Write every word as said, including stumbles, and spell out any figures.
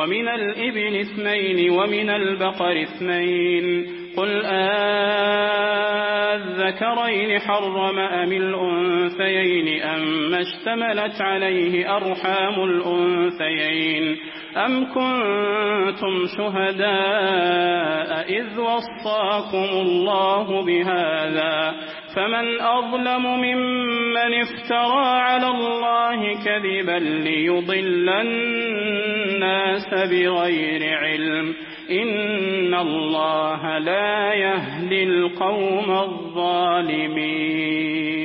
ومن الإبل اثنين ومن البقر اثنين قل آذكرين حرم أم الأنثيين أم اشتملت عليه أرحام الأنثيين أم كنتم شهداء إذ وصاكم الله بهذا فمن أظلم ممن افترى على الله كذبا ليضل الناس بغير علم إن الله لا يهدي القوم الظالمين.